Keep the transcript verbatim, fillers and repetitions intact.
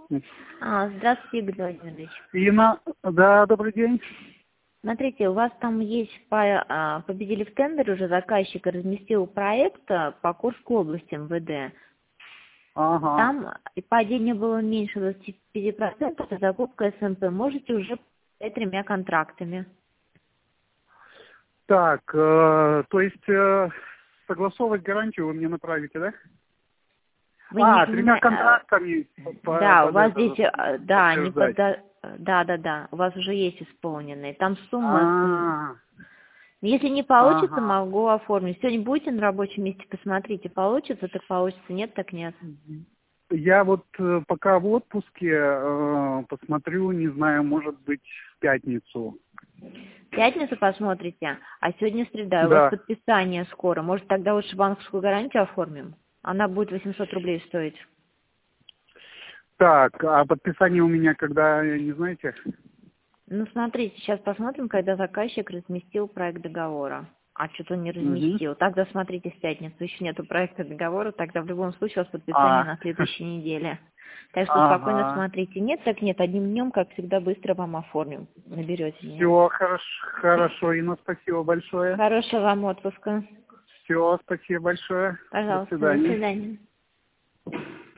А, здравствуйте, Игорь Владимирович. Инна, да, добрый день. Смотрите, у вас там есть, по- а, победили в тендере уже заказчик и разместил проект а, по Курской области эм вэ дэ. Ага. Там и падение было меньше двадцати пяти процентов, и закупка эс эм пэ. Можете уже писать тремя контрактами. Так, э, то есть э, согласовывать гарантию вы мне направите, да? Вы не А, тремя понимаете... контрактами по- Да, у под вас это здесь, а, да, не под... подтверждать. Да, да, да, у вас уже есть исполненные. Там сумма... м, А, Если не получится, ага. могу оформить. Сегодня будете на рабочем месте, посмотрите, получится, так получится, нет, так нет. Я вот э, пока в отпуске э, посмотрю, не знаю, может быть, в пятницу. В пятницу посмотрите, а сегодня среда, и у вас Да. подписание скоро. Может, тогда лучше банковскую гарантию оформим? Она будет восемьсот рублей стоить. Так, а подписание у меня когда, не знаете? Ну, смотрите, сейчас посмотрим, когда заказчик разместил проект договора. А что-то он не Угу. разместил. Тогда смотрите в пятницу, еще нету проекта договора, тогда в любом случае у вас подписание А, на следующей неделе. Так что спокойно ага. смотрите. Нет, так нет, одним днем, как всегда, быстро вам оформим. Наберете меня. Все, хорошо, хорошо, Инна, спасибо большое. Хорошего вам отпуска. Все, спасибо большое. До Пожалуйста, до свидания. свидания.